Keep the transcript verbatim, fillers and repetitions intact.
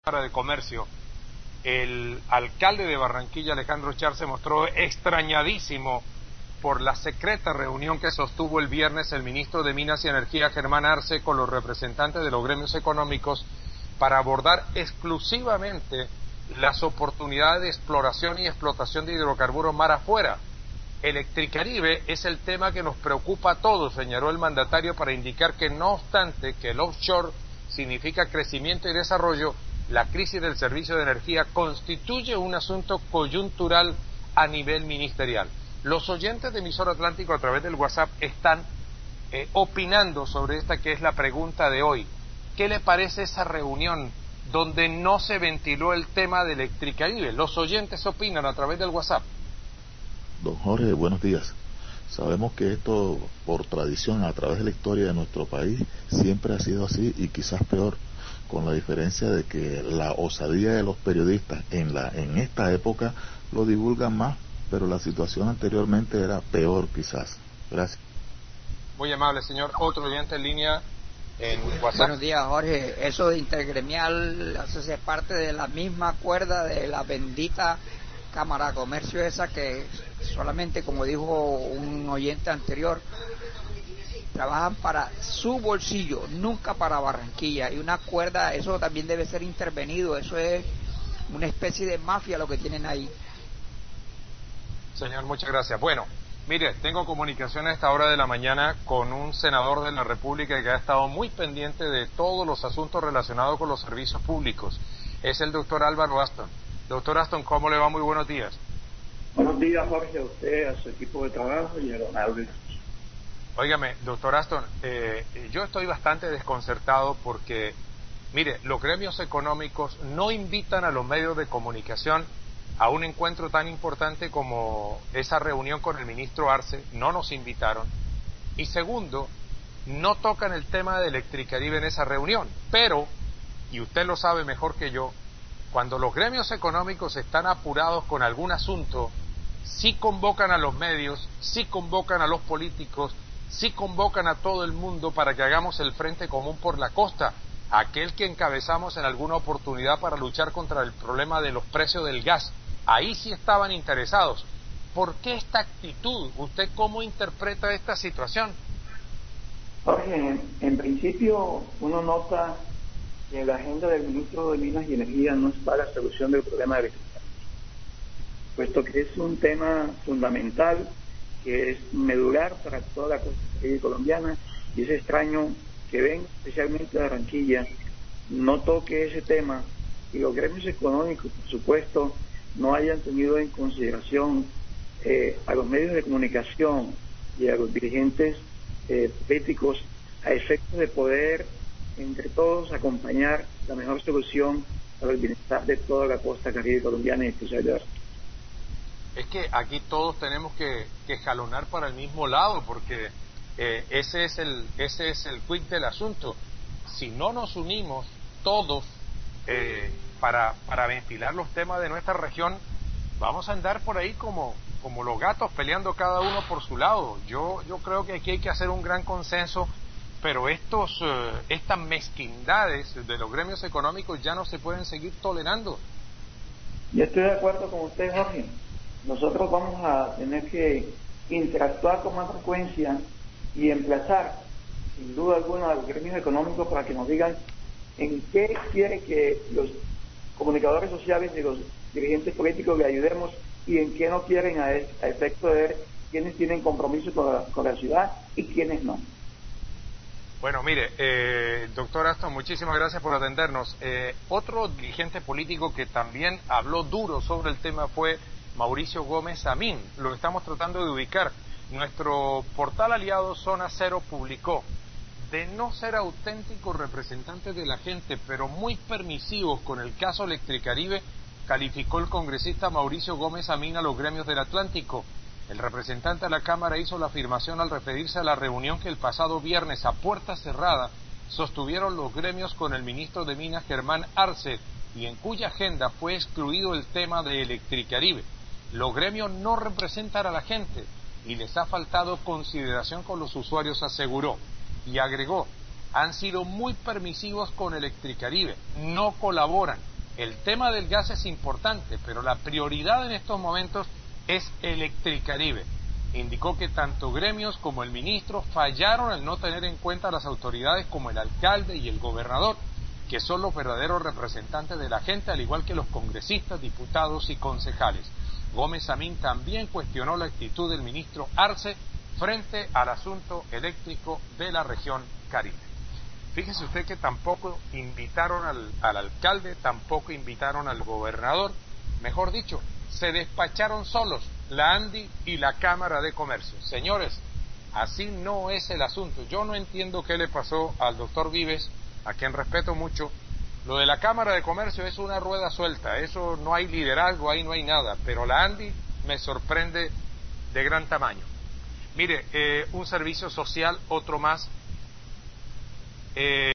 de Comercio, el alcalde de Barranquilla, Alejandro Char, se mostró extrañadísimo por la secreta reunión que sostuvo el viernes el ministro de Minas y Energía, Germán Arce, con los representantes de los gremios económicos para abordar exclusivamente las oportunidades de exploración y explotación de hidrocarburos mar afuera. Electricaribe es el tema que nos preocupa a todos, señaló el mandatario, para indicar que no obstante que el offshore significa crecimiento y desarrollo, la crisis del servicio de energía constituye un asunto coyuntural a nivel ministerial. Los oyentes de Emisor Atlántico a través del WhatsApp están eh, opinando sobre esta que es la pregunta de hoy. ¿Qué le parece esa reunión donde no se ventiló el tema de Electricaribe? Los oyentes opinan a través del WhatsApp. Don Jorge, buenos días. Sabemos que esto, por tradición, a través de la historia de nuestro país, siempre ha sido así y quizás peor, con la diferencia de que la osadía de los periodistas en la en esta época lo divulgan más, pero la situación anteriormente era peor quizás. Gracias. Muy amable, señor. Otro oyente en línea en WhatsApp. Buenos días, Jorge. Eso de intergremial hace parte de la misma cuerda de la bendita Cámara de Comercio esa que solamente, como dijo un oyente anterior, trabajan para su bolsillo, nunca para Barranquilla. Y una cuerda, eso también debe ser intervenido. Eso es una especie de mafia lo que tienen ahí. Señor, muchas gracias. Bueno, mire, tengo comunicación a esta hora de la mañana con un senador de la República que ha estado muy pendiente de todos los asuntos relacionados con los servicios públicos. Es el doctor Álvaro Aston. Doctor Aston, ¿cómo le va? Muy buenos días. Buenos días, Jorge, a usted, a su equipo de trabajo y a Leonardo. Óigame, doctor Aston, eh, yo estoy bastante desconcertado porque, mire, los gremios económicos no invitan a los medios de comunicación a un encuentro tan importante como esa reunión con el ministro Arce, no nos invitaron. Y segundo, no tocan el tema de Electricaribe en esa reunión. Pero, y usted lo sabe mejor que yo, cuando los gremios económicos están apurados con algún asunto, sí convocan a los medios, sí convocan a los políticos, sí convocan a todo el mundo para que hagamos el frente común por la costa, aquel que encabezamos en alguna oportunidad para luchar contra el problema de los precios del gas. Ahí sí estaban interesados. ¿Por qué esta actitud? ¿Usted cómo interpreta esta situación? Jorge, en, en principio uno nota que la agenda del ministro de Minas y Energía no está la solución del problema de electricidad, puesto que es un tema fundamental, que es medular para toda la costa colombiana, y es extraño que venga especialmente de Barranquilla, no toque ese tema, y los gremios económicos, por supuesto, no hayan tenido en consideración eh, a los medios de comunicación y a los dirigentes eh, políticos a efectos de poder entre todos acompañar la mejor solución para el bienestar de toda la costa caribe colombiana y especial de Barranquilla. Es que aquí todos tenemos que, que jalonar para el mismo lado, porque eh, ese es el ese es el quid del asunto. Si no nos unimos todos eh, para para ventilar los temas de nuestra región, vamos a andar por ahí como como los gatos peleando cada uno por su lado. Yo yo creo que aquí hay que hacer un gran consenso, pero estos eh, estas mezquindades de los gremios económicos ya no se pueden seguir tolerando. Yo estoy de acuerdo con usted, Jorge. Nosotros vamos a tener que interactuar con más frecuencia y emplazar, sin duda alguna, a los gremios económicos para que nos digan en qué quiere que los comunicadores sociales y los dirigentes políticos le ayudemos y en qué no quieren, a, a efecto de ver quiénes tienen compromiso con la, con la ciudad y quiénes no. Bueno, mire, eh, doctor Aston, muchísimas gracias por atendernos. Eh, otro dirigente político que también habló duro sobre el tema fue Mauricio Gómez Amín. Lo estamos tratando de ubicar. Nuestro portal aliado Zona Cero publicó: de no ser auténticos representantes de la gente, pero muy permisivos con el caso Electricaribe, calificó el congresista Mauricio Gómez Amín a los gremios del Atlántico. El representante de la Cámara hizo la afirmación al referirse a la reunión que el pasado viernes a puerta cerrada sostuvieron los gremios con el ministro de Minas, Germán Arce, y en cuya agenda fue excluido el tema de Electricaribe. Los gremios no representan a la gente y les ha faltado consideración con los usuarios, aseguró, y agregó: han sido muy permisivos con Electricaribe, no colaboran. el tema del gas es importante, pero la prioridad en estos momentos es Electricaribe. Indicó que tanto gremios como el ministro fallaron al no tener en cuenta a las autoridades como el alcalde y el gobernador, que son los verdaderos representantes de la gente, al igual que los congresistas, diputados y concejales. Gómez Amín también cuestionó la actitud del ministro Arce frente al asunto eléctrico de la región Caribe. Fíjese usted que tampoco invitaron al, al alcalde, tampoco invitaron al gobernador, mejor dicho, se despacharon solos la ANDI y la Cámara de Comercio. Señores, así no es el asunto. Yo no entiendo qué le pasó al doctor Vives, a quien respeto mucho. Lo de la Cámara de Comercio es una rueda suelta, eso no hay liderazgo, ahí no hay nada, pero la ANDI me sorprende de gran tamaño. Mire, eh, un servicio social, otro más. Eh,